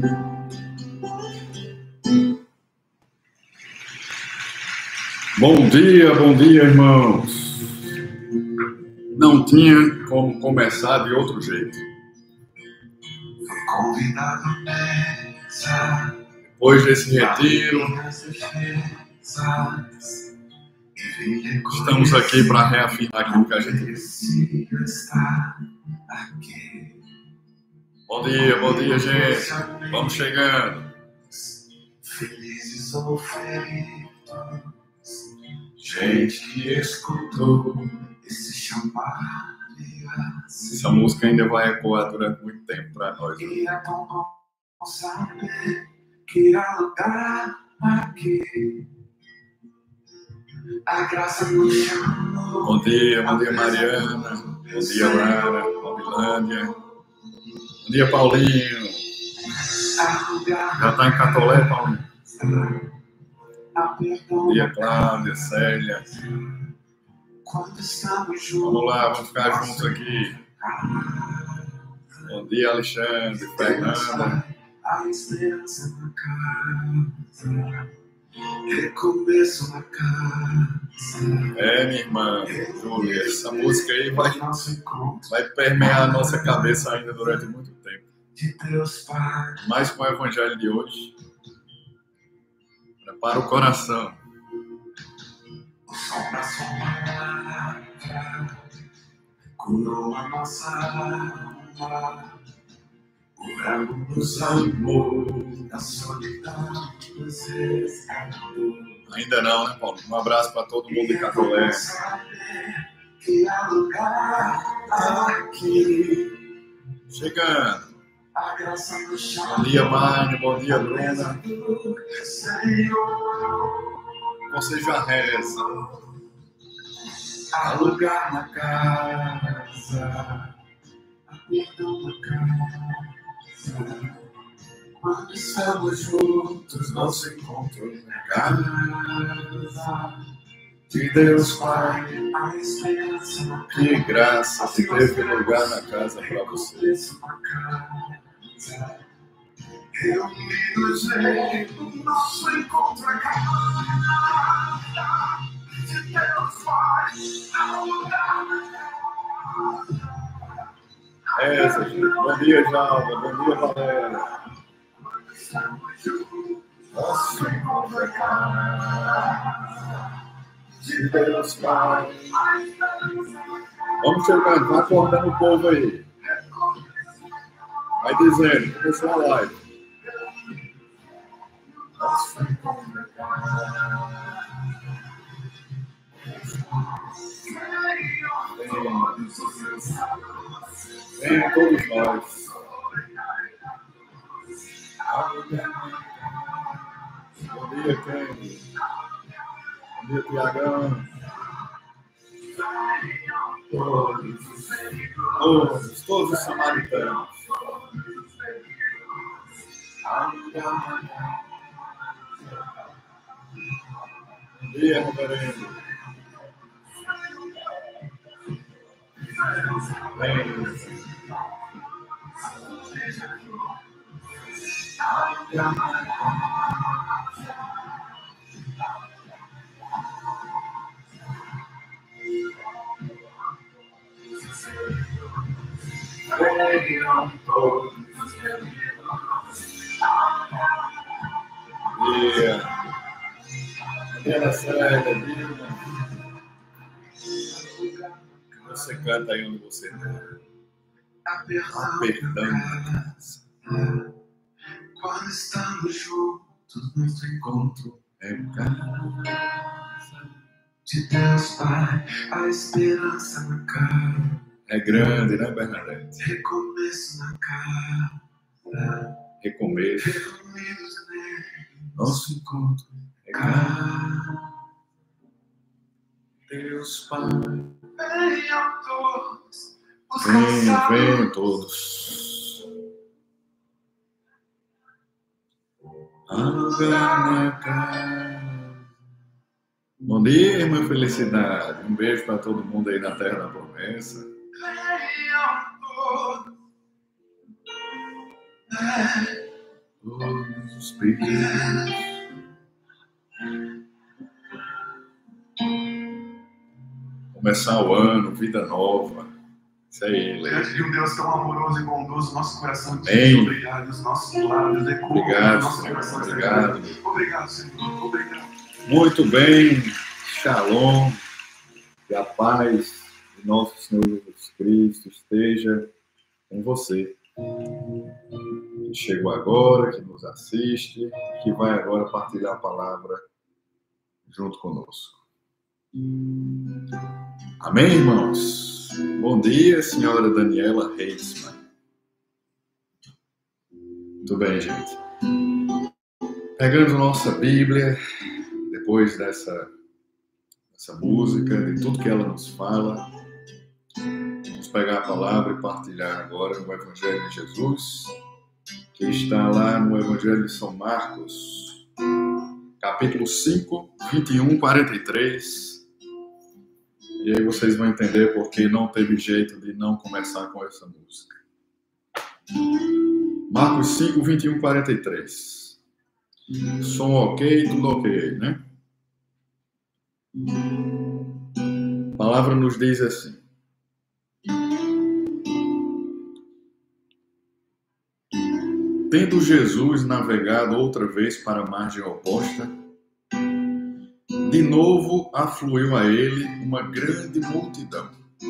Bom dia, irmãos. Não tinha como começar de outro jeito. Depois desse retiro, estamos aqui para reafirmar aquilo que a gente disse. Bom dia, gente. Vamos chegando. Felizes ou feridos, gente que escutou esse chamado. Essa música ainda vai ecoar durante muito tempo para nós. E é tão bom saber que há lugar aqui. A graça nos chamou. Bom dia, Mariana. Bom dia, Lara. Nobilândia. Bom dia, Paulinho. Já está em Catolé, Paulinho? Bom dia, Cláudia, Célia. Vamos lá, vamos ficar juntos aqui. Bom dia, Alexandre, Fernanda. Recomeço na casa. Minha irmã, Júlia, essa música aí vai permear a nossa cabeça ainda durante muito tempo. Mais com o evangelho de hoje. Prepara o coração. Curou a nossa alma. O verbo nos amou, a solidão nos resgatou. Ainda não, né, Paulo? Um abraço para todo mundo de Catolé. Que há lugar aqui. Chegando. Bom dia, Márcio. Bom dia, Bruna. Você já reza. Há lugar na casa. Perdão na casa. Quando estamos juntos, nosso encontro na casa de Deus Pai. A esperança, que graça se teve lugar na casa para você. Reunidos em nosso encontro na casa de Deus Pai. A lugar na casa. Gente. Bom dia, Jalva. Bom dia, Valéria. Nosso encontro é casa de Deus Pai. Vamos chegando, vai acordando o povo aí. Vai dizendo, começou a live. Nosso encontro é casa. Venham todos nós. Bom dia, Kenny. Bom dia, Tiagão. Todos os samaritanos. Bom dia, reverendo. Você canta aí onde você está. Perdão. Quando estamos juntos, nosso encontro é casa de Deus Pai. A esperança na casa é grande, né, Bernadette? Recomeço na casa. Recomeço. Reunidos nele, nosso encontro é casa. Deus Pai. Venham todos. Venham todos. Há lugar na casa. Bom dia, irmã Felicidade. Um beijo para todo mundo aí na Terra da Promessa. Venham todos. os perigos. Começar o ano, vida nova. Isso aí, Ele. Diante de um Deus tão amoroso e bondoso, nosso coração diz obrigado, os nossos lábios ecoam. Obrigado, nosso Senhor. coração Obrigado. Obrigado, Senhor. Obrigado. Muito bem. Shalom. Que a paz de nosso Senhor Jesus Cristo esteja com você. Que chegou agora, que nos assiste, que vai agora partilhar a palavra junto conosco. Amém, irmãos? Bom dia, senhora Daniela Reitzmann. Muito bem, gente. Pegando nossa Bíblia, depois dessa música, de tudo que ela nos fala, vamos pegar a palavra e partilhar agora o Evangelho de Jesus, que está lá no Evangelho de São Marcos, capítulo 5, 21, 43. E aí vocês vão entender porque não teve jeito de não começar com essa música. Marcos 5, 21, 43. Som ok, tudo ok, né? A palavra nos diz assim. Tendo Jesus navegado outra vez para a margem oposta, de novo afluiu a ele uma grande multidão.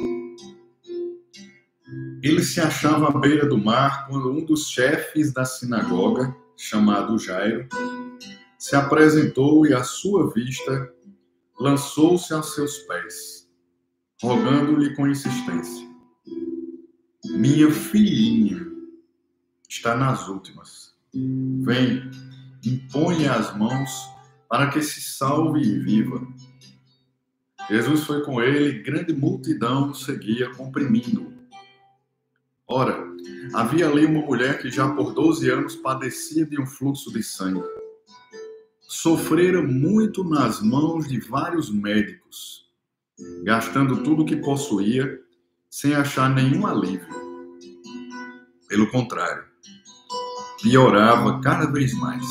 Ele se achava à beira do mar quando um dos chefes da sinagoga, chamado Jairo, se apresentou e, à sua vista, lançou-se aos seus pés, rogando-lhe com insistência: minha filhinha está nas últimas. Vem, impõe as mãos para que se salve e viva. Jesus foi com ele e grande multidão o seguia, comprimindo-o. Ora, havia ali uma mulher que já por 12 anos padecia de um fluxo de sangue. Sofrera muito nas mãos de vários médicos, gastando tudo o que possuía, sem achar nenhum alívio. Pelo contrário, piorava cada vez mais.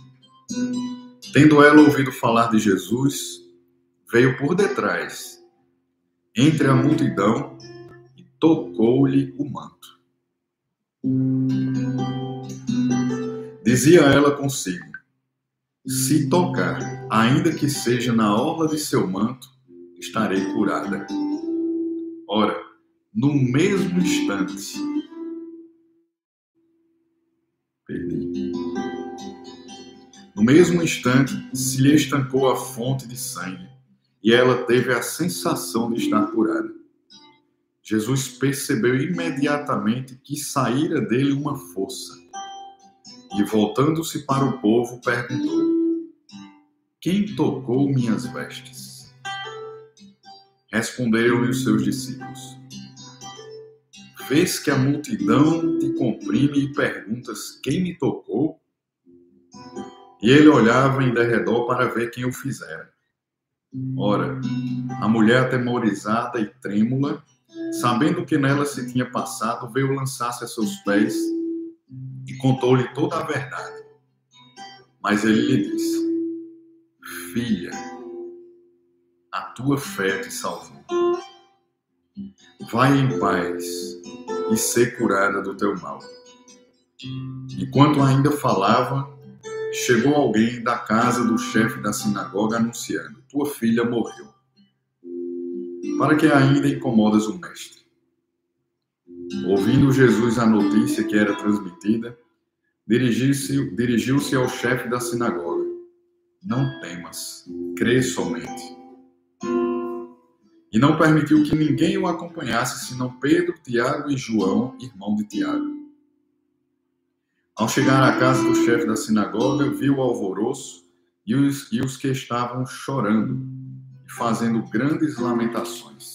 Tendo ela ouvido falar de Jesus, veio por detrás, entre a multidão, e tocou-lhe o manto. Dizia ela consigo: se tocar, ainda que seja na orla de seu manto, estarei curada. Ora, no mesmo instante, se lhe estancou a fonte de sangue e ela teve a sensação de estar curada. Jesus percebeu imediatamente que saíra dele uma força e, voltando-se para o povo, perguntou: quem tocou minhas vestes? Responderam-lhe os seus discípulos: vês que a multidão te comprime e perguntas quem me tocou? E ele olhava em derredor para ver quem o fizera. Ora, a mulher, atemorizada e trêmula, sabendo o que nela se tinha passado, veio lançar-se a seus pés e contou-lhe toda a verdade. Mas ele lhe disse: filha, a tua fé te salvou. Vai em paz e sê curada do teu mal. Enquanto ainda falava, chegou alguém da casa do chefe da sinagoga anunciando: tua filha morreu. Para que ainda incomodas o mestre? Ouvindo Jesus a notícia que era transmitida, dirigiu-se ao chefe da sinagoga: não temas, crê somente. E não permitiu que ninguém o acompanhasse, senão Pedro, Tiago e João, irmão de Tiago. Ao chegar à casa do chefe da sinagoga, viu o alvoroço e os que estavam chorando e fazendo grandes lamentações.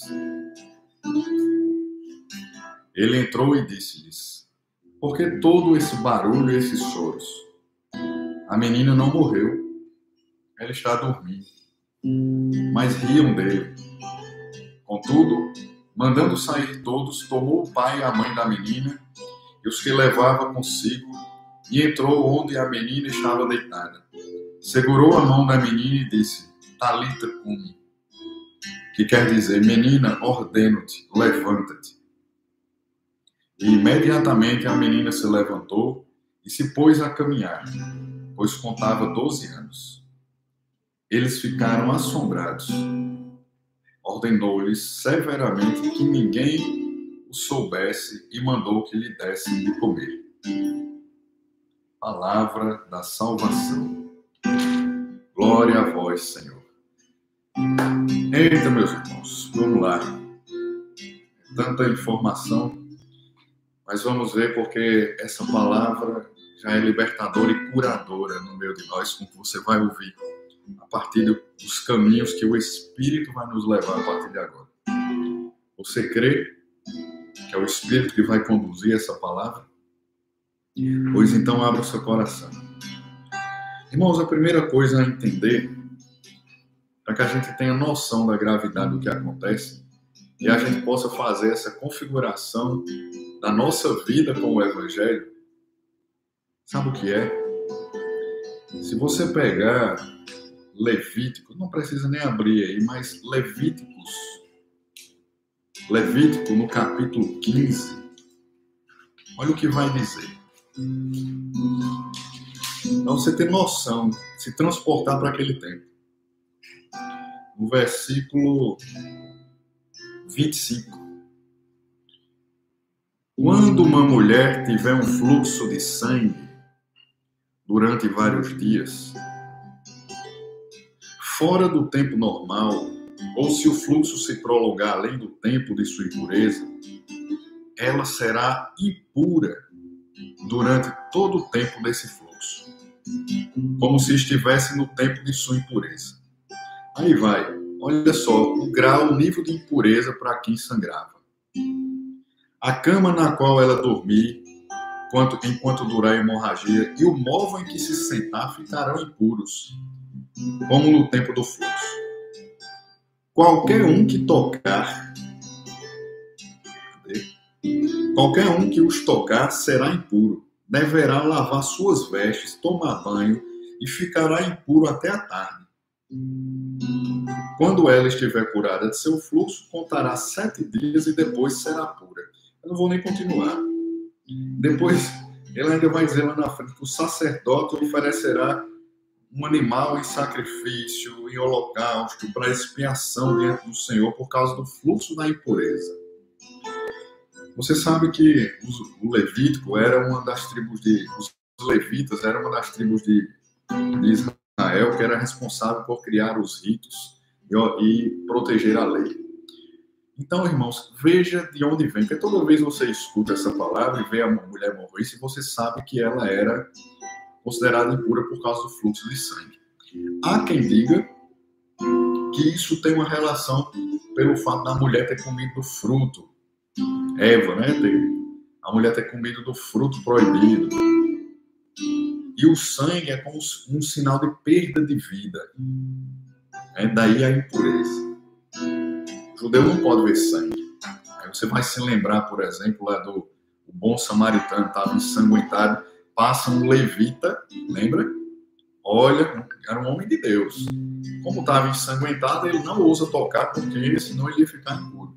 Ele entrou e disse-lhes: por que todo esse barulho e esses choros? A menina não morreu, ela está dormindo. Mas riam dele. Contudo, mandando sair todos, tomou o pai e a mãe da menina e os que levava consigo e entrou onde a menina estava deitada. Segurou a mão da menina e disse: Talita cumi, que quer dizer: menina, ordeno-te, levanta-te. E imediatamente a menina se levantou e se pôs a caminhar, pois contava 12 anos. Eles ficaram assombrados. Ordenou-lhes severamente que ninguém o soubesse e mandou que lhe dessem de comer. Palavra da salvação. Glória a vós, Senhor. Eita, meus irmãos, vamos lá. Tanta informação, mas vamos ver porque essa palavra já é libertadora e curadora no meio de nós, como você vai ouvir a partir dos caminhos que o Espírito vai nos levar a partir de agora. Você crê que é o Espírito que vai conduzir essa palavra? Pois então abra o seu coração. Irmãos, a primeira coisa a entender, para que a gente tenha noção da gravidade do que acontece e a gente possa fazer essa configuração da nossa vida com o Evangelho, sabe o que é? Se você pegar Levítico, não precisa nem abrir aí, mas Levítico no capítulo 15, olha o que vai dizer. Para você ter noção, se transportar para aquele tempo. No versículo 25. Quando uma mulher tiver um fluxo de sangue durante vários dias, fora do tempo normal, ou se o fluxo se prolongar além do tempo de sua impureza, ela será impura durante todo o tempo desse fluxo, como se estivesse no tempo de sua impureza. Aí vai, olha só, o grau, o nível de impureza para quem sangrava. A cama na qual ela dormir, enquanto durar a hemorragia, e o móvel em que se sentar ficarão impuros, como no tempo do fluxo. Qualquer um que os tocar será impuro. Deverá lavar suas vestes, tomar banho e ficará impuro até a tarde. Quando ela estiver curada de seu fluxo, contará 7 dias e depois será pura. Eu não vou nem continuar. Depois, ele ainda vai dizer lá na frente que o sacerdote oferecerá um animal em sacrifício, em holocausto, para expiação diante do Senhor por causa do fluxo da impureza. Você sabe que o Levítico era uma das tribos os levitas eram uma das tribos de Israel que era responsável por criar os ritos e proteger a lei. Então, irmãos, veja de onde vem, porque toda vez você escuta essa palavra e vê a mulher morrer, você sabe que ela era considerada impura por causa do fluxo de sangue. Há quem diga que isso tem uma relação pelo fato da mulher ter comido do fruto. Eva, né? A mulher ter comido do fruto proibido. E o sangue é como um sinal de perda de vida. Daí a impureza. O judeu não pode ver sangue. Aí você vai se lembrar, por exemplo, lá do bom samaritano, estava ensanguentado, passa um levita, lembra? Olha, era um homem de Deus. Como estava ensanguentado, ele não ousa tocar, porque senão ele ia ficar impuro.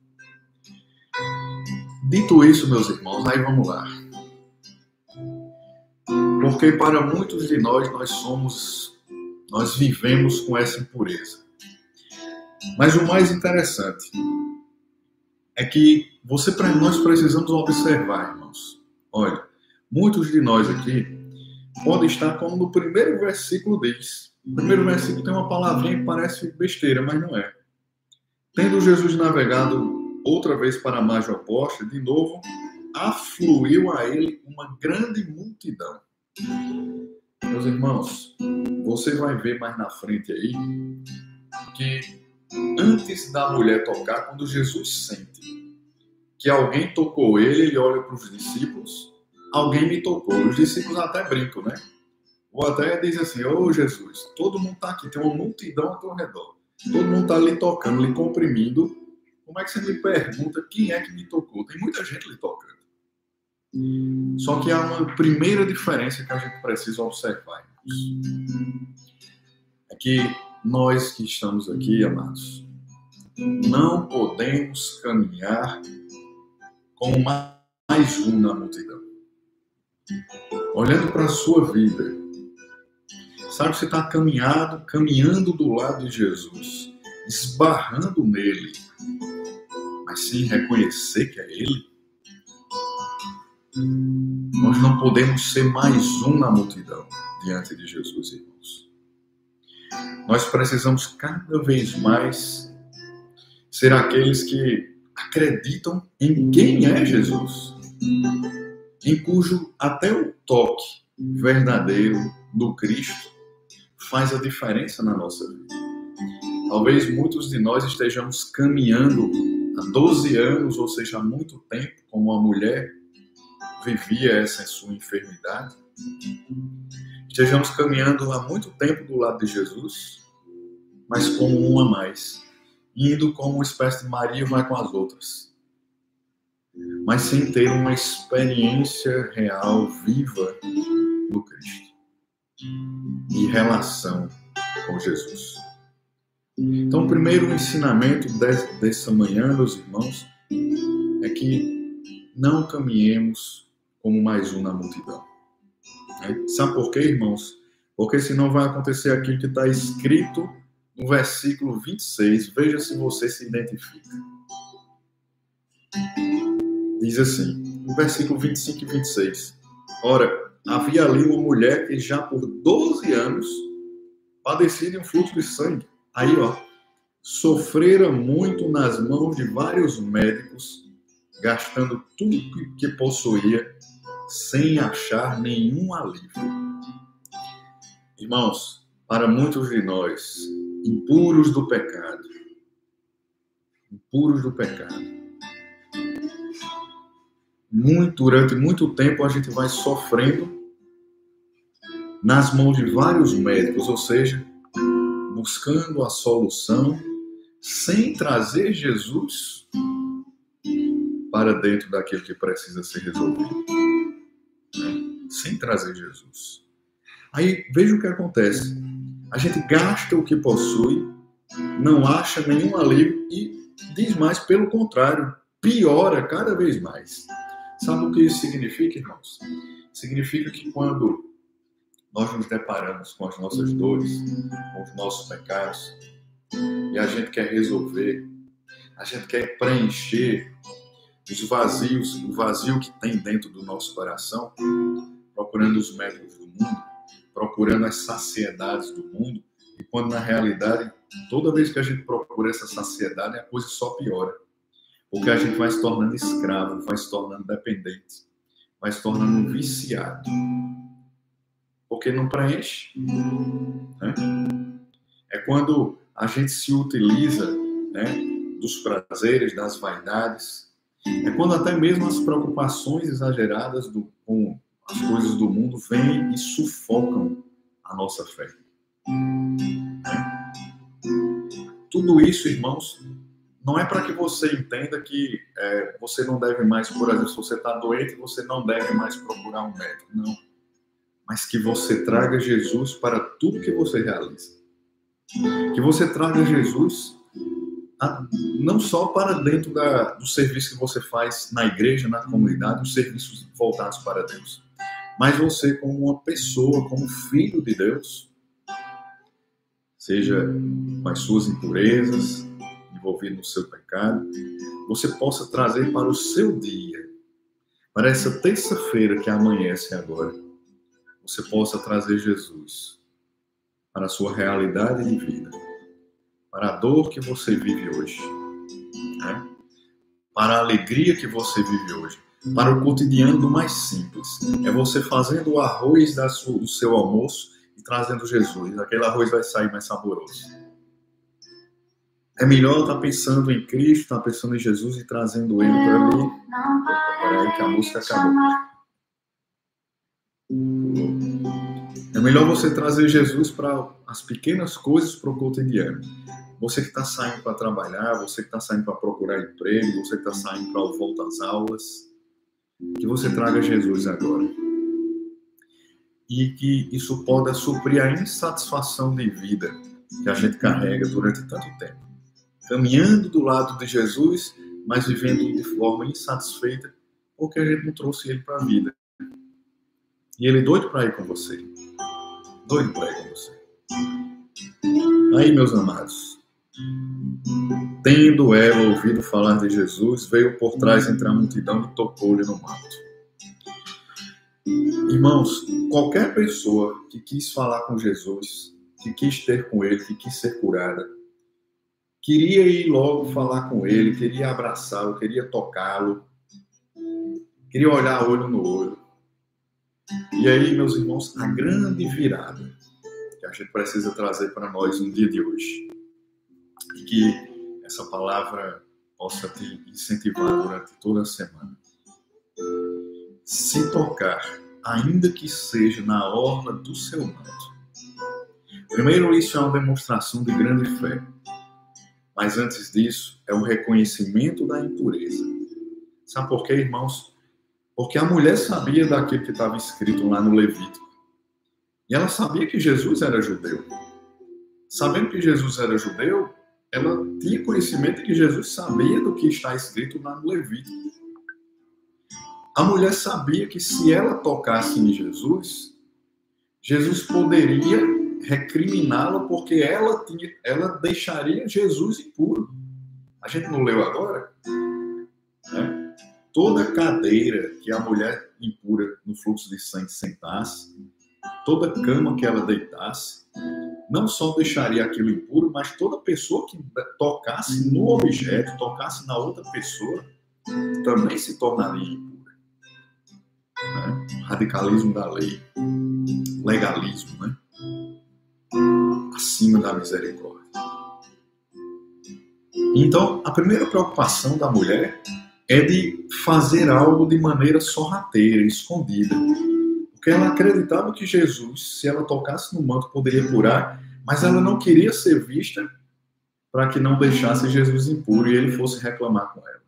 Dito isso, meus irmãos, aí vamos lá. Porque para muitos de nós vivemos com essa impureza. Mas o mais interessante é que nós precisamos observar, irmãos. Olha, muitos de nós aqui podem estar como no primeiro versículo diz. O primeiro versículo tem uma palavrinha que parece besteira, mas não é. Tendo Jesus navegado outra vez para a margem oposta, de novo, afluiu a ele uma grande multidão. Meus irmãos, você vai ver mais na frente aí que antes da mulher tocar, quando Jesus sente que alguém tocou ele olha para os discípulos, alguém me tocou. Os discípulos até brincam, né? Ou até dizem assim, ô Jesus, todo mundo está aqui, tem uma multidão ao teu redor. Todo mundo está lhe tocando, lhe comprimindo. Como é que você me pergunta quem é que me tocou? Tem muita gente lhe tocando. Só que há uma primeira diferença que a gente precisa observar. É que nós que estamos aqui, amados, não podemos caminhar como mais um na multidão. Olhando para a sua vida, sabe que você está caminhando do lado de Jesus, esbarrando nele, mas sem reconhecer que é ele? Nós não podemos ser mais um na multidão diante de Jesus, irmãos. Nós precisamos cada vez mais ser aqueles que acreditam em quem é Jesus, em cujo até o toque verdadeiro do Cristo faz a diferença na nossa vida. Talvez muitos de nós estejamos caminhando há 12 anos, ou seja, há muito tempo, como uma mulher vivia essa sua enfermidade. Estejamos caminhando há muito tempo do lado de Jesus, mas como um a mais, indo como uma espécie de Maria vai com as outras, mas sem ter uma experiência real, viva do Cristo e relação com Jesus. Então, o primeiro ensinamento dessa manhã, meus irmãos, é que não caminhemos como mais um na multidão. Sabe por quê, irmãos? Porque senão vai acontecer aquilo que está escrito no versículo 26. Veja se você se identifica. Diz assim, no versículo 25 e 26. Ora, havia ali uma mulher que já por 12 anos padecia de um fluxo de sangue. Aí, sofrera muito nas mãos de vários médicos, gastando tudo que possuía, sem achar nenhum alívio. Irmãos, para muitos de nós, impuros do pecado, durante muito tempo a gente vai sofrendo nas mãos de vários médicos, ou seja, buscando a solução sem trazer Jesus para dentro daquilo que precisa ser resolvido. Sem trazer Jesus. Aí, veja o que acontece. A gente gasta o que possui, não acha nenhum alívio e diz mais, pelo contrário, piora cada vez mais. Sabe o que isso significa, irmãos? Significa que quando nós nos deparamos com as nossas dores, com os nossos pecados, e a gente quer resolver, a gente quer preencher os vazios, o vazio que tem dentro do nosso coração, procurando os médicos do mundo, procurando as saciedades do mundo, e quando na realidade, toda vez que a gente procura essa saciedade, a coisa só piora. Porque a gente vai se tornando escravo, vai se tornando dependente, vai se tornando viciado. Porque não preenche. Né? É quando a gente se utiliza, né, dos prazeres, das vaidades. É quando até mesmo as preocupações exageradas com as coisas do mundo vêm e sufocam a nossa fé. Tudo isso, irmãos, não é para que você entenda que você não deve mais, por exemplo, se você está doente, você não deve mais procurar um médico. Não. Mas que você traga Jesus para tudo que você realiza. Que você traga Jesus não só para dentro do serviço que você faz na igreja, na comunidade, os serviços voltados para Deus. Mas você, como uma pessoa, como filho de Deus, seja com as suas impurezas, envolvido no seu pecado, você possa trazer para o seu dia, para essa terça-feira que amanhece agora, você possa trazer Jesus para a sua realidade de vida, para a dor que você vive hoje, né? Para a alegria que você vive hoje, para o cotidiano do mais simples. É você fazendo o arroz do seu almoço e trazendo Jesus. Aquele arroz vai sair mais saboroso. É melhor estar pensando em Cristo, estar pensando em Jesus e trazendo Ele para ali. Peraí que a música acabou. É melhor você trazer Jesus para as pequenas coisas, para o cotidiano. Você que está saindo para trabalhar, você que está saindo para procurar emprego, você que está saindo para volta às aulas. que você traga Jesus agora. E que isso possa suprir a insatisfação de vida que a gente carrega durante tanto tempo. Caminhando do lado de Jesus, mas vivendo de forma insatisfeita, porque a gente não trouxe ele para a vida. E ele é doido para ir com você. Doido para ir com você. Aí, meus amados, tendo ela ouvido falar de Jesus, veio por trás entre a multidão e tocou-lhe no manto. Irmãos, qualquer pessoa que quis falar com Jesus, que quis ter com ele, que quis ser curada, queria ir logo falar com ele, queria abraçá-lo, queria tocá-lo, queria olhar olho no olho. E aí, meus irmãos, a grande virada que a gente precisa trazer para nós no dia de hoje, e que essa palavra possa te incentivar durante toda a semana. Se tocar, ainda que seja na orla do seu manto. Primeiro, isso é uma demonstração de grande fé. Mas antes disso, é um reconhecimento da impureza. Sabe por quê, irmãos? Porque a mulher sabia daquilo que estava escrito lá no Levítico. E ela sabia que Jesus era judeu. Sabendo que Jesus era judeu, ela tinha conhecimento de que Jesus sabia do que está escrito lá no Levítico. A mulher sabia que se ela tocasse em Jesus, Jesus poderia recriminá-la porque ela deixaria Jesus impuro. A gente não leu agora? Né? Toda cadeira que a mulher impura no fluxo de sangue sentasse, toda cama que ela deitasse, não só deixaria aquilo impuro, mas toda pessoa que tocasse no objeto, tocasse na outra pessoa, também se tornaria impura. Né? Radicalismo da lei, legalismo, né? Acima da misericórdia. Então, a primeira preocupação da mulher é de fazer algo de maneira sorrateira, escondida. Porque ela acreditava que Jesus, se ela tocasse no manto, poderia curar, mas ela não queria ser vista para que não deixasse Jesus impuro e ele fosse reclamar com ela.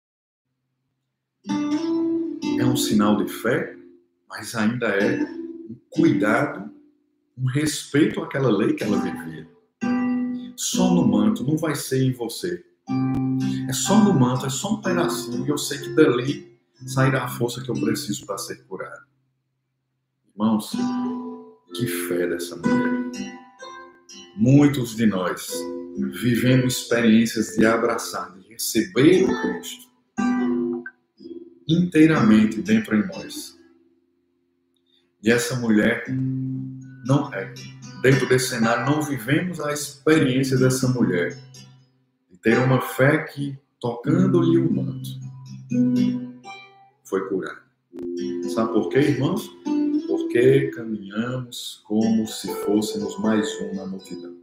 É um sinal de fé, mas ainda é um cuidado, um respeito àquela lei que ela vivia. Só no manto, não vai ser em você. É só no manto, é só um pedacinho, e eu sei que dali sairá a força que eu preciso para ser curado. Irmãos, que fé dessa mulher. Muitos de nós vivendo experiências de abraçar, de receber o Cristo inteiramente dentro de nós. E essa mulher, não é. Dentro desse cenário, não vivemos a experiência dessa mulher. De ter uma fé que, tocando-lhe o manto, foi curada. Sabe por quê, irmãos? Porque caminhamos como se fôssemos mais um na multidão.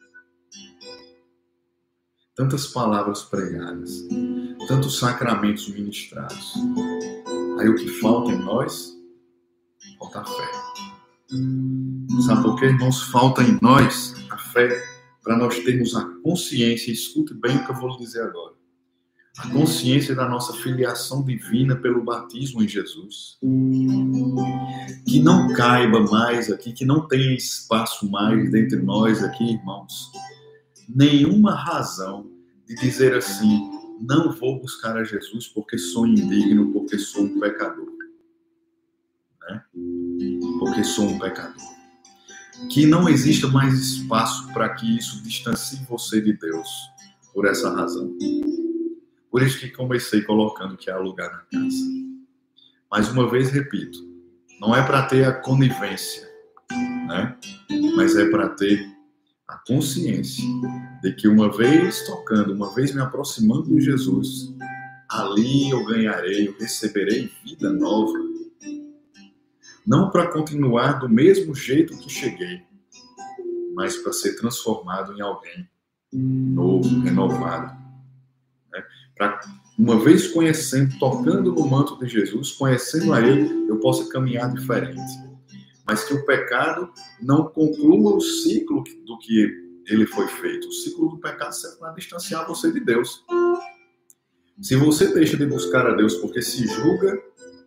Tantas palavras pregadas, tantos sacramentos ministrados. Aí o que falta em nós? Falta a fé. Sabe por quê, irmãos? Falta em nós a fé para nós termos a consciência, escute bem o que eu vou lhe dizer agora, a consciência da nossa filiação divina pelo batismo em Jesus. Que não caiba mais aqui, que não tenha espaço mais dentre nós aqui, irmãos, nenhuma razão de dizer assim, não vou buscar a Jesus porque sou indigno, porque sou um pecador. Né? Porque sou um pecador. Que não exista mais espaço para que isso distancie você de Deus, por essa razão. Por isso que comecei colocando que há lugar na casa. Mais uma vez, repito, não é para ter a conivência, né? Mas é para ter a consciência de que uma vez tocando, uma vez me aproximando de Jesus, ali eu ganharei, eu receberei vida nova. Não para continuar do mesmo jeito que cheguei, mas para ser transformado em alguém novo, renovado. Né? Para, uma vez conhecendo, tocando no manto de Jesus, conhecendo a Ele, eu possa caminhar diferente. Mas que o pecado não conclua o ciclo do que ele foi feito. O ciclo do pecado serve para distanciar você de Deus. Se você deixa de buscar a Deus porque se julga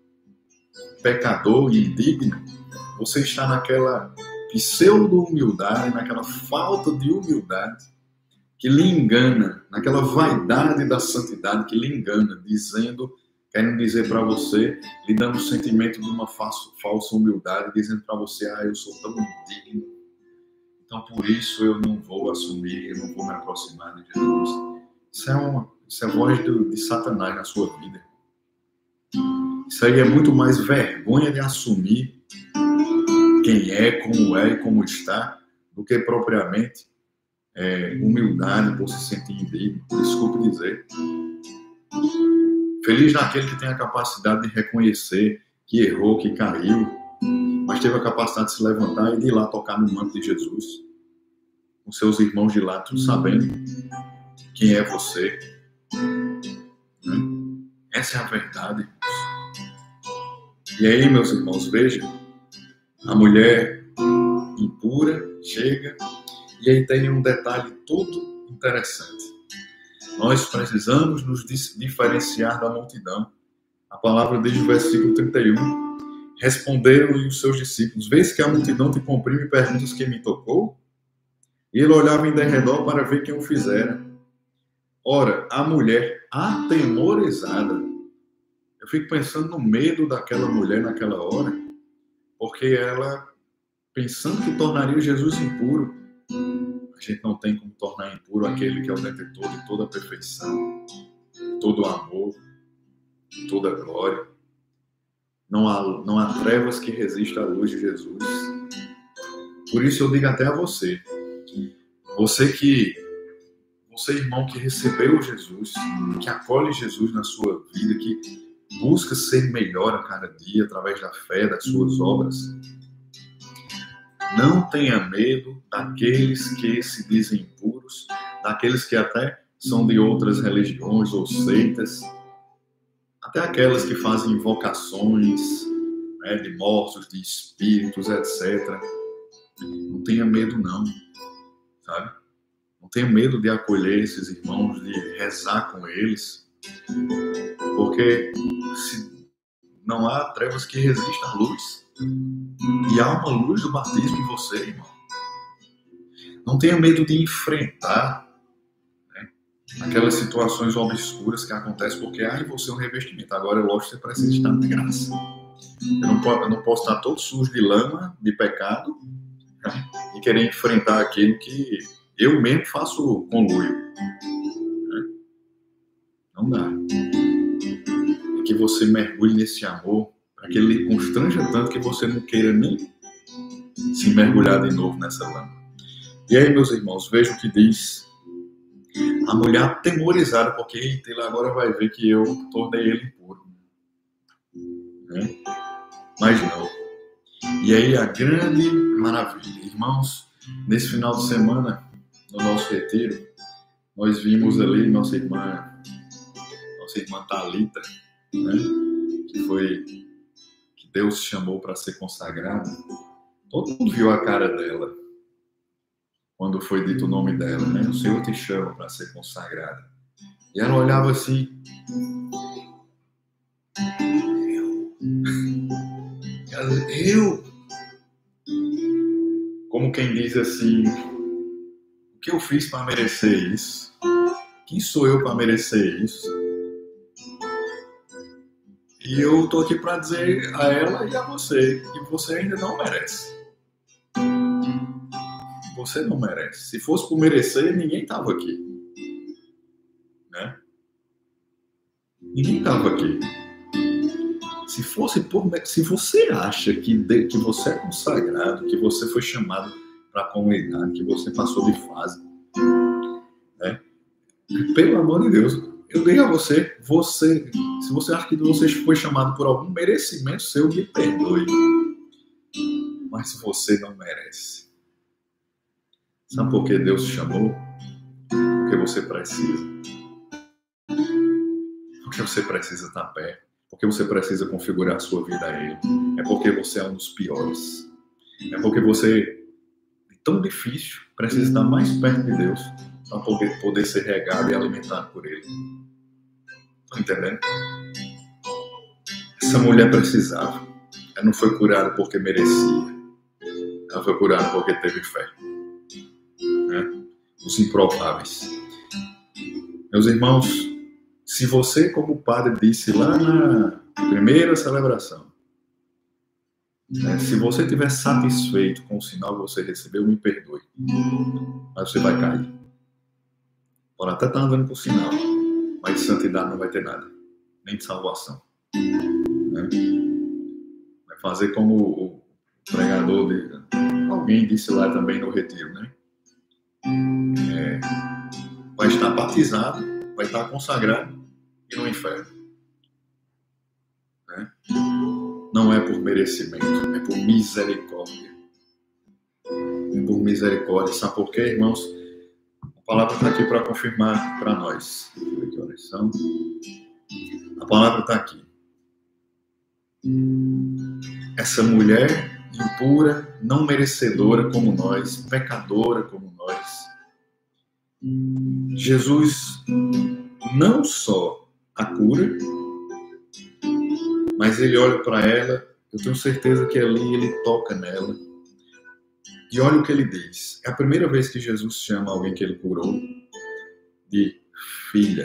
pecador e indigno, você está naquela pseudo-humildade, naquela falta de humildade que lhe engana, naquela vaidade da santidade que lhe engana, querendo dizer para você, lhe dando o sentimento de uma falsa humildade, dizendo para você, eu sou tão indigno, então por isso eu não vou assumir, eu não vou me aproximar de Jesus. Isso é a voz de Satanás na sua vida. Isso aí é muito mais vergonha de assumir quem é, como é e como está, do que propriamente humildade por se sentir indigno. Desculpe dizer. Feliz daquele que tem a capacidade de reconhecer que errou, que caiu, mas teve a capacidade de se levantar e de ir lá tocar no manto de Jesus, com seus irmãos de lá, tudo sabendo quem é você. Essa é a verdade. E aí, meus irmãos, vejam, a mulher impura chega, e aí tem um detalhe todo interessante. Nós precisamos nos diferenciar da multidão. A palavra diz no versículo 31, responderam-lhe os seus discípulos, vês que a multidão te comprime e perguntas quem me tocou? E ele olhava em derredor para ver quem o fizera. Ora, a mulher atemorizada, eu fico pensando no medo daquela mulher naquela hora, porque ela, pensando que tornaria Jesus impuro, a gente não tem como tornar impuro aquele que é o detentor de toda a perfeição, de todo o amor, de toda a glória. Não há trevas que resistam à luz de Jesus. Por isso eu digo até a você, irmão, que recebeu Jesus, que acolhe Jesus na sua vida, que busca ser melhor a cada dia através da fé, das suas obras. Não tenha medo daqueles que se dizem impuros, daqueles que até são de outras religiões ou seitas, até aquelas que fazem invocações, de mortos, de espíritos, etc. Não tenha medo não, sabe? Não tenha medo de acolher esses irmãos, de rezar com eles, porque não há trevas que resistam à luz. E há uma luz do batismo em você, irmão. Não tenha medo de enfrentar aquelas situações obscuras que acontecem, porque há em você um revestimento. Agora, lógico, você precisa estar na graça. Eu não posso estar todo sujo de lama, de pecado, e querer enfrentar aquilo que eu mesmo faço conluio. Não dá. É que você mergulhe nesse amor, para que ele lhe constranja tanto que você não queira nem se mergulhar de novo nessa lama. E aí, meus irmãos, vejam o que diz a mulher atemorizada, porque ele agora vai ver que eu tornei ele impuro. Mas não. E aí, a grande maravilha. Irmãos, nesse final de semana, no nosso retiro, nós vimos ali nossa irmã Thalita, que Deus chamou para ser consagrada. Todo mundo viu a cara dela quando foi dito o nome dela, O Senhor te chama para ser consagrada. E ela olhava assim, eu? Como quem diz assim, o que eu fiz para merecer isso? Quem sou eu para merecer isso? E eu estou aqui para dizer a ela e a você que você ainda não merece. Você não merece. Se fosse por merecer, ninguém estava aqui. Ninguém estava aqui. Se você acha que você é consagrado, que você foi chamado para a comunidade, que você passou de fase, pelo amor de Deus, eu digo a você, se você acha que você foi chamado por algum merecimento seu, me perdoe. Mas você não merece. Sabe por que Deus te chamou? Porque você precisa. Porque você precisa estar perto. Porque você precisa configurar a sua vida a Ele. É porque você é um dos piores. É porque você é tão difícil, precisa estar mais perto de Deus para poder ser regado e alimentado por Ele. Estão entendendo? Essa mulher precisava. Ela não foi curada porque merecia. Ela foi curada porque teve fé. Né? Os improváveis. Meus irmãos, se você, como o padre disse lá na primeira celebração, né, se você estiver satisfeito com o sinal que você recebeu, me perdoe. Mas você vai cair. Pode até estar andando com o sinal, mas de santidade não vai ter nada. Nem de salvação. Né? Vai fazer como o pregador, alguém disse lá também no retiro, né? Vai estar batizado, vai estar consagrado e no inferno. Né? Não é por merecimento, é por misericórdia. É por misericórdia. Sabe por quê, irmãos? A palavra está aqui para confirmar para nós. Deixa eu ver que horas são. A palavra está aqui. Essa mulher impura, não merecedora como nós, pecadora como nós, Jesus não só a cura, mas ele olha para ela, eu tenho certeza que ali ele toca nela, e olha o que ele diz. É a primeira vez que Jesus chama alguém que ele curou de filha.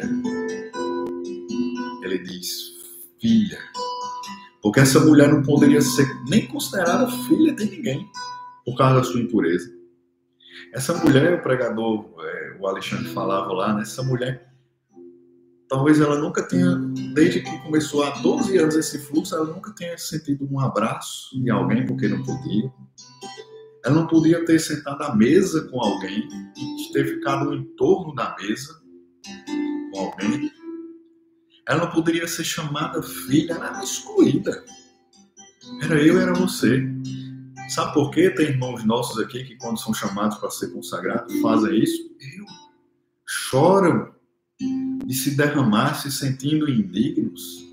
Ele diz, filha. Porque essa mulher não poderia ser nem considerada filha de ninguém, por causa da sua impureza. Essa mulher, o pregador, o Alexandre falava lá, né? Essa mulher, talvez ela nunca tenha, desde que começou há 12 anos esse fluxo, ela nunca tenha sentido um abraço de alguém, porque não podia. Ela não podia ter sentado à mesa com alguém, ter ficado em torno da mesa com alguém. Ela não poderia ser chamada filha, ela era excluída. Era eu, era você. Sabe por quê? Tem irmãos nossos aqui que quando são chamados para ser consagrados, fazem isso. Choram de se derramar, se sentindo indignos.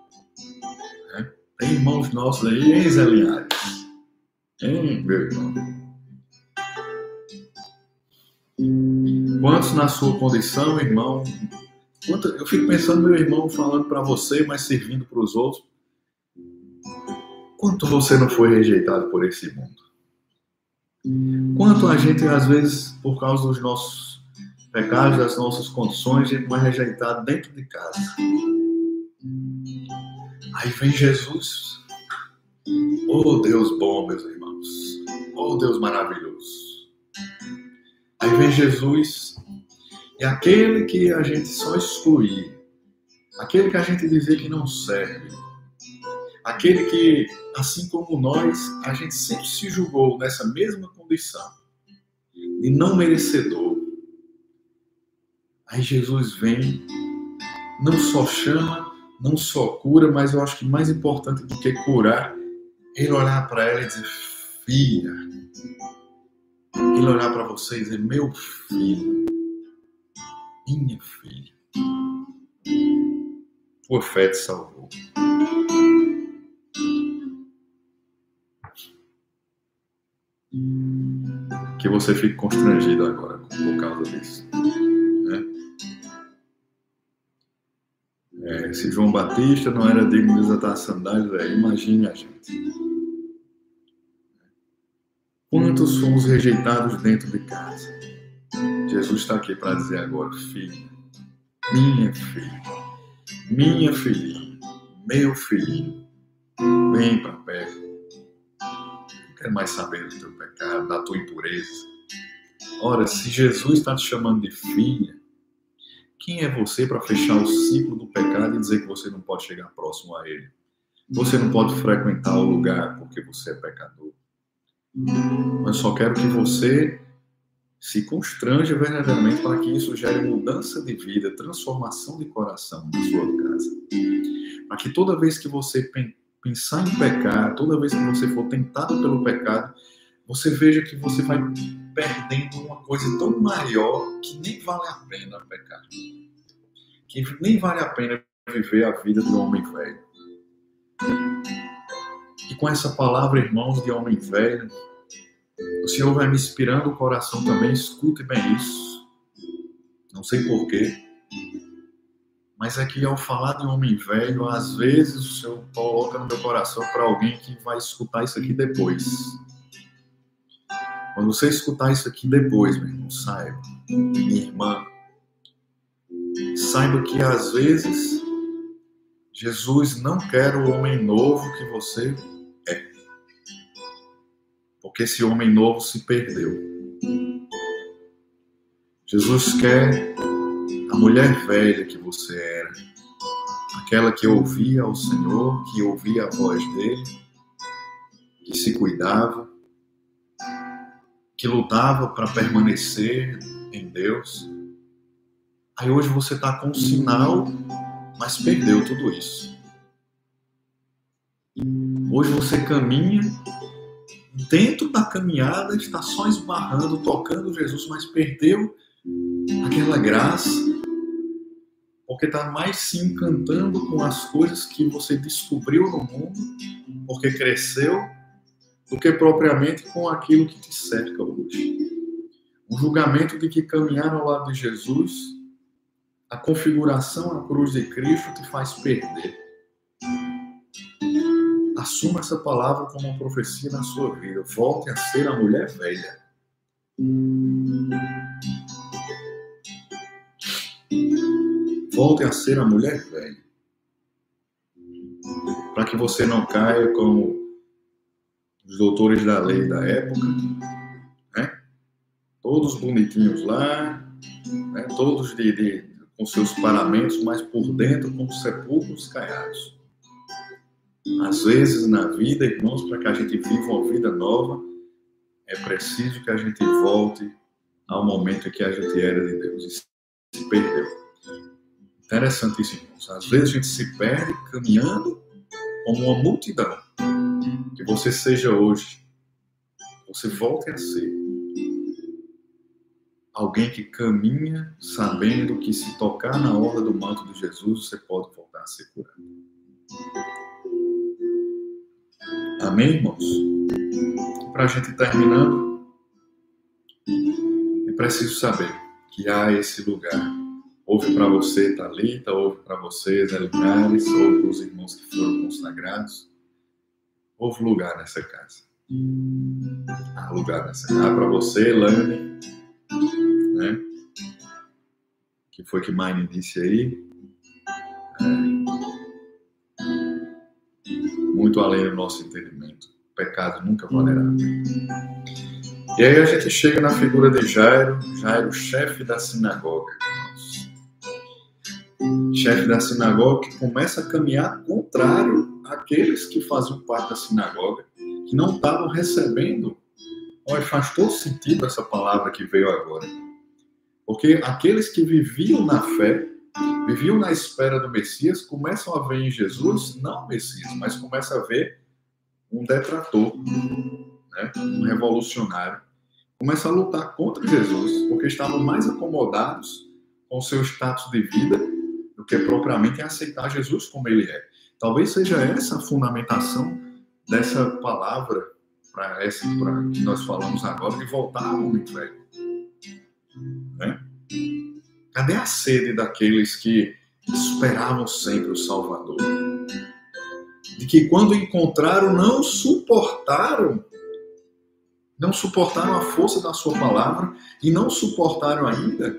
Tem irmãos nossos aí, hein, Zé Linhares? Hein, meu irmão? Quantos na sua condição, irmão? Eu fico pensando, meu irmão, falando para você, mas servindo para os outros. Quanto você não foi rejeitado por esse mundo? Quanto a gente, às vezes, por causa dos nossos pecados, das nossas condições, a gente não é rejeitado dentro de casa. Aí vem Jesus. Oh, Deus bom, meus irmãos. Oh, Deus maravilhoso. Aí vem Jesus. E aquele que a gente só excluía, aquele que a gente dizia que não serve, aquele que, assim como nós, a gente sempre se julgou nessa mesma condição, de não merecedor. Aí Jesus vem, não só chama, não só cura, mas eu acho que mais importante do que curar, ele olhar para ela e dizer, filha. Ele olhar para você e dizer, meu filho, minha filha, tua fé te salvou. Que você fique constrangido agora por causa disso. Né? Se João Batista não era digno de desatar as sandálias, imagine a gente. Quantos fomos rejeitados dentro de casa? Jesus está aqui para dizer agora, filha, minha filha, minha filhinha, meu filhinho, vem para perto. Não quero mais saber do teu pecado, da tua impureza. Ora, se Jesus está te chamando de filha, quem é você para fechar o ciclo do pecado e dizer que você não pode chegar próximo a ele? Você não pode frequentar o lugar porque você é pecador. Mas só quero que você se constranja verdadeiramente para que isso gere mudança de vida, transformação de coração na sua casa. Para que toda vez que você pensar em pecar, toda vez que você for tentado pelo pecado, você veja que você vai perdendo uma coisa tão maior que nem vale a pena pecar. Que nem vale a pena viver a vida do homem velho. E com essa palavra, irmãos, de homem velho, o Senhor vai me inspirando o coração também. Escute bem isso. Não sei porquê. Mas é que ao falar de homem velho, às vezes o Senhor coloca no meu coração para alguém que vai escutar isso aqui depois. Quando você escutar isso aqui depois, meu irmão, saiba, minha irmã, saiba que às vezes Jesus não quer o homem novo que você é. Porque esse homem novo se perdeu. Jesus quer a mulher velha que você era. Aquela que ouvia ao Senhor, que ouvia a voz dele, que se cuidava, que lutava para permanecer em Deus. Aí hoje você está com um sinal, mas perdeu tudo isso. Hoje você caminha, dentro da caminhada está só esbarrando, tocando Jesus, mas perdeu aquela graça, porque está mais se encantando com as coisas que você descobriu no mundo, porque cresceu, do que propriamente com aquilo que te cerca hoje. O julgamento de que caminhar ao lado de Jesus, a configuração à cruz de Cristo te faz perder. Assuma essa palavra como uma profecia na sua vida. Volte a ser a mulher velha. Volte a ser a mulher velha. Para que você não caia como os doutores da lei da época, né? Todos bonitinhos lá, né? Todos com seus paramentos, mas por dentro como sepulcros caiados. Às vezes na vida, irmãos, para que a gente viva uma vida nova, é preciso que a gente volte ao momento em que a gente era de Deus e se perdeu. Interessante isso, irmãos. Às vezes a gente se perde caminhando como uma multidão. Que você seja hoje, você volte a ser alguém que caminha sabendo que se tocar na orla do manto de Jesus, você pode voltar a ser curado. Amém, irmãos? Para a gente terminando, é preciso saber que há esse lugar. Ouve para você, Thalita, ouve para você, Zé Linhares, ouve para os irmãos que foram consagrados. Houve lugar nessa casa. Há lugar nessa casa. Há para você, Lane, né? Que foi que Maine disse aí. Muito além do nosso entendimento. O pecado nunca valerá. E aí a gente chega na figura de Jairo, chefe da sinagoga. Chefe da sinagoga que começa a caminhar contrário àqueles que faziam parte da sinagoga, que não estavam recebendo. Olha, faz todo sentido essa palavra que veio agora. Porque aqueles que viviam na fé, viviam na espera do Messias, começam a ver em Jesus, não o Messias, mas começam a ver um detrator, né? Um revolucionário. Começam a lutar contra Jesus, porque estavam mais acomodados com o seu status de vida do que propriamente em aceitar Jesus como ele é. Talvez seja essa a fundamentação dessa palavra para essa que nós falamos agora, de voltar ao homem velho. Né? Cadê a sede daqueles que esperavam sempre o Salvador? De que quando encontraram, não suportaram a força da sua palavra e não suportaram ainda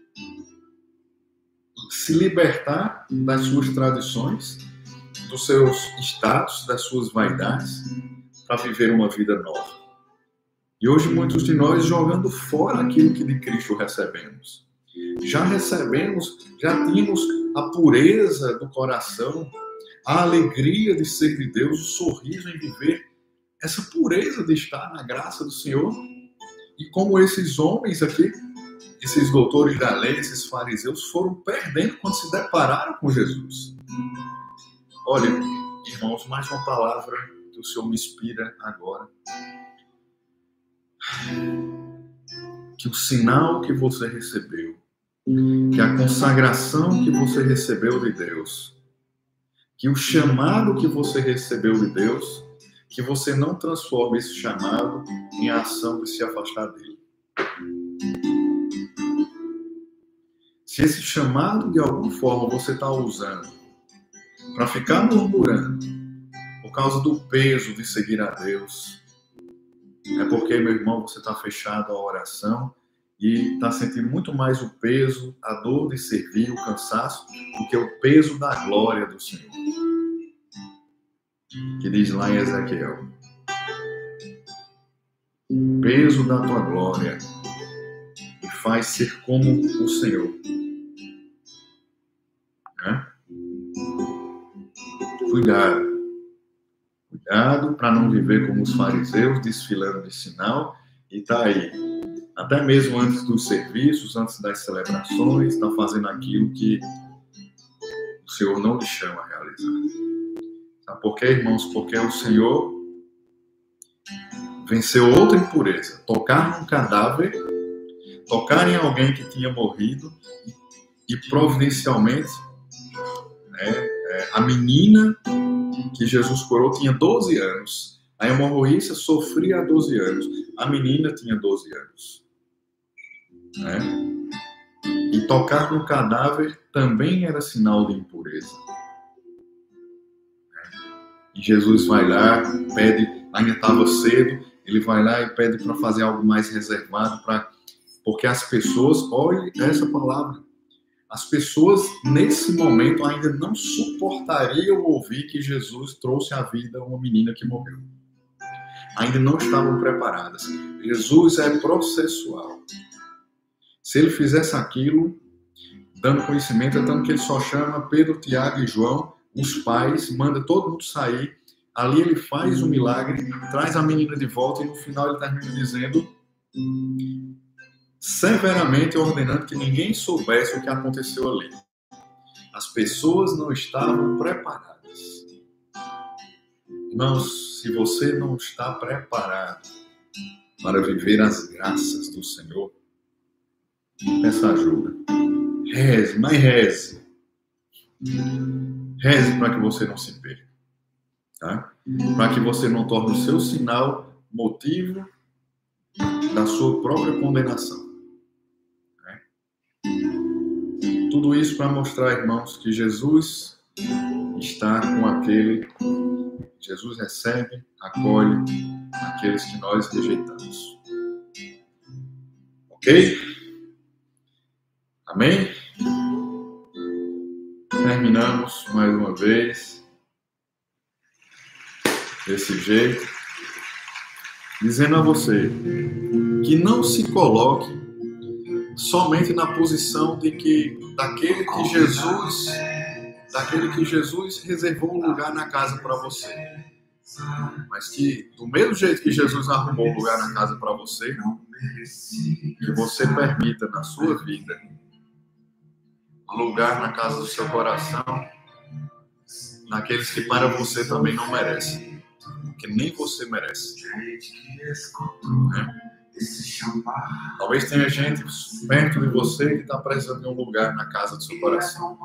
se libertar das suas tradições, dos seus status, das suas vaidades, para viver uma vida nova. E hoje muitos de nós jogando fora aquilo que de Cristo recebemos. Já tínhamos a pureza do coração, a alegria de ser de Deus, o sorriso em viver essa pureza de estar na graça do Senhor. E como esses homens aqui, esses doutores da lei, esses fariseus, foram perdendo quando se depararam com Jesus. Olha, irmãos, mais uma palavra que o Senhor me inspira agora. Que o sinal que você recebeu, que a consagração que você recebeu de Deus, que o chamado que você recebeu de Deus, que você não transforme esse chamado em ação de se afastar dele. Se esse chamado, de alguma forma, você está usando para ficar murmurando por causa do peso de seguir a Deus, é porque, meu irmão, você está fechado à oração e está sentindo muito mais o peso, a dor de servir, o cansaço, do que o peso da glória do Senhor. Que diz lá em Ezequiel: o peso da tua glória me faz ser como o Senhor. Cuidado. Cuidado para não viver como os fariseus, desfilando de sinal, e tá aí, até mesmo antes dos serviços, antes das celebrações, está fazendo aquilo que o Senhor não lhe chama a realizar. Sabe por quê, irmãos? Porque o Senhor venceu outra impureza. Tocar num cadáver, tocar em alguém que tinha morrido e providencialmente, a menina que Jesus curou tinha 12 anos. A hemorroíça sofria há 12 anos. A menina tinha 12 anos. E tocar no cadáver também era sinal de impureza. E Jesus vai lá, pede, ainda estava cedo, ele vai lá e pede para fazer algo mais reservado, porque as pessoas, olhe essa palavra, as pessoas nesse momento ainda não suportariam ouvir que Jesus trouxe à vida uma menina que morreu. Ainda não estavam preparadas. Jesus é processual. Se ele fizesse aquilo, dando conhecimento, é tanto que ele só chama Pedro, Tiago e João, os pais, manda todo mundo sair. Ali ele faz o milagre, traz a menina de volta e no final ele termina dizendo, severamente ordenando que ninguém soubesse o que aconteceu ali. As pessoas não estavam preparadas. Irmãos, se você não está preparado para viver as graças do Senhor, peça ajuda. Reze, mas reze. Reze para que você não se perca. Tá? Para que você não torne o seu sinal motivo da sua própria condenação. Tudo isso para mostrar, irmãos, que Jesus está com aquele. Jesus recebe, acolhe aqueles que nós rejeitamos. Ok? Amém? Terminamos mais uma vez desse jeito, dizendo a você que não se coloque somente na posição de que daquele que Jesus reservou um lugar na casa para você, mas que do mesmo jeito que Jesus arrumou um lugar na casa para você, que você permita na sua vida lugar na casa do seu coração naqueles que para você também não merecem, que nem você merece. Talvez tenha gente perto de você que está precisando de um lugar na casa do seu coração.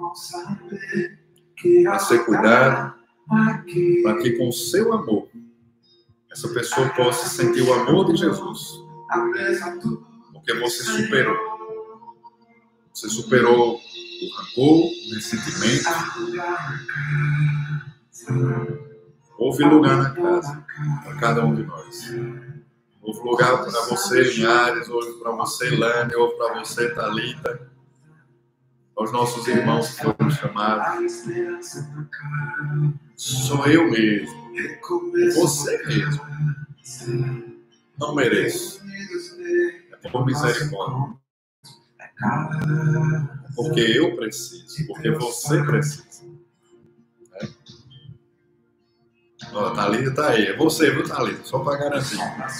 Mas ser cuidado para que com o seu amor essa pessoa possa sentir o amor de Jesus, porque você superou. Você superou o rancor, o ressentimento. Houve lugar na casa para cada um de nós. Houve lugar para você, Linhares, houve para você, Lânia, houve para você, Thalita, aos nossos irmãos que foram chamados. Sou eu mesmo, você mesmo. Não mereço. É por misericórdia. Porque eu preciso, porque você precisa. Ó, Thalita está aí. É você, viu, Thalita? Só para garantir.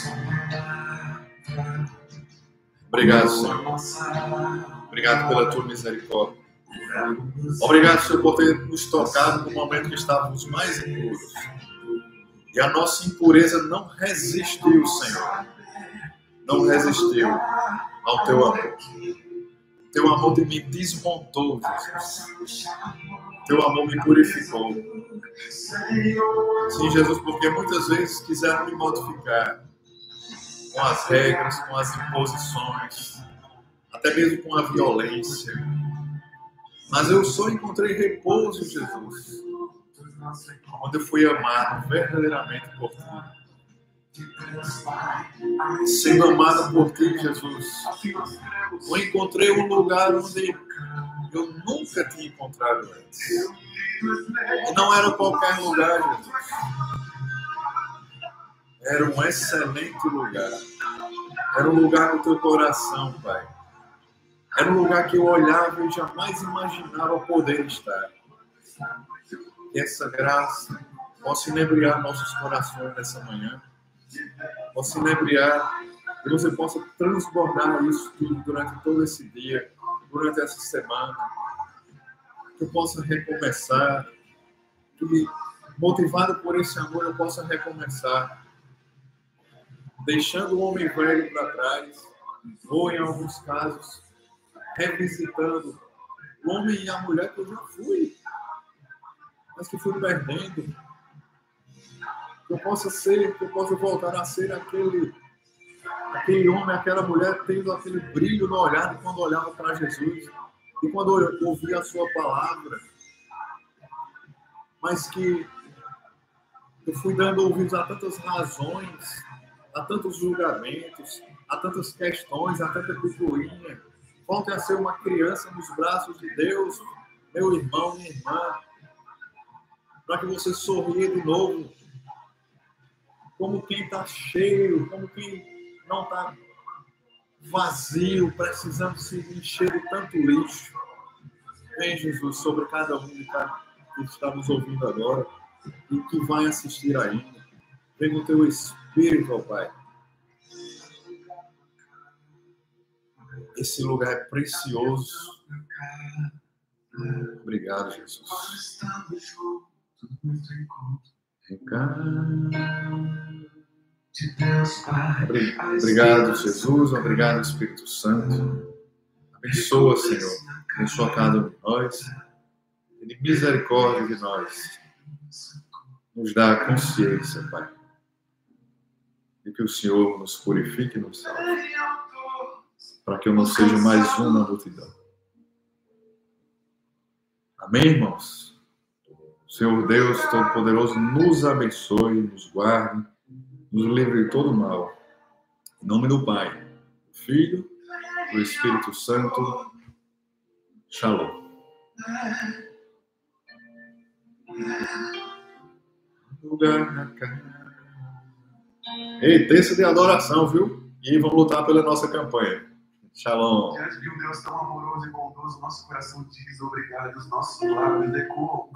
Obrigado, Senhor. Obrigado pela tua misericórdia. Obrigado, Senhor, por ter nos tocado no momento que estávamos mais impuros. E a nossa impureza não resistiu, Senhor. Não resistiu ao teu amor. Teu amor me desmontou, Jesus. Teu amor me purificou. Sim, Jesus, porque muitas vezes quiseram me modificar com as regras, com as imposições, até mesmo com a violência. Mas eu só encontrei repouso em Jesus quando eu fui amado verdadeiramente por Ti. Sendo amado por Ti, Jesus, eu encontrei um lugar onde eu nunca tinha encontrado antes. E não era qualquer lugar, Jesus. Era um excelente lugar. Era um lugar no Teu coração, Pai. Era um lugar que eu olhava e jamais imaginava poder estar. Que essa graça possa inebriar nossos corações nessa manhã. Possa inebriar, que você possa transbordar isso tudo durante todo esse dia, durante essa semana. Que eu possa recomeçar. Que, motivado por esse amor, eu possa recomeçar. Deixando o homem velho para trás, ou em alguns casos, revisitando o homem e a mulher que eu já fui, mas que fui perdendo. Que eu possa voltar a ser aquele homem, aquela mulher, tendo aquele brilho no olhar quando olhava para Jesus e quando eu ouvia a sua palavra, mas que eu fui dando ouvidos a tantas razões, a tantos julgamentos, a tantas questões, a tanta picuinha. Volte a ser uma criança nos braços de Deus, meu irmão, minha irmã, para que você sorria de novo, como quem está cheio, como quem não está vazio, precisando se encher de tanto lixo. Vem, Jesus, sobre cada um que está nos ouvindo agora e que vai assistir ainda. Vem no Teu Espírito, ó Pai. Esse lugar é precioso. Obrigado, Jesus. Obrigado, Jesus. Obrigado, Espírito Santo. Abençoa, Senhor. Abençoa cada um de nós. Tenha misericórdia de nós. Nos dá a consciência, Pai. E que o Senhor nos purifique e nos salve. Para que eu não seja mais um na multidão. Amém, irmãos? O Senhor Deus Todo-Poderoso nos abençoe, nos guarde, nos livre de todo mal. Em nome do Pai, do Filho, do Espírito Santo. Shalom. Lugar na cara. Ei, terça de adoração, viu? E vamos lutar pela nossa campanha. Shalom. Diante de um Deus tão amoroso e bondoso, nosso coração diz obrigado, os nossos lábios ecoam.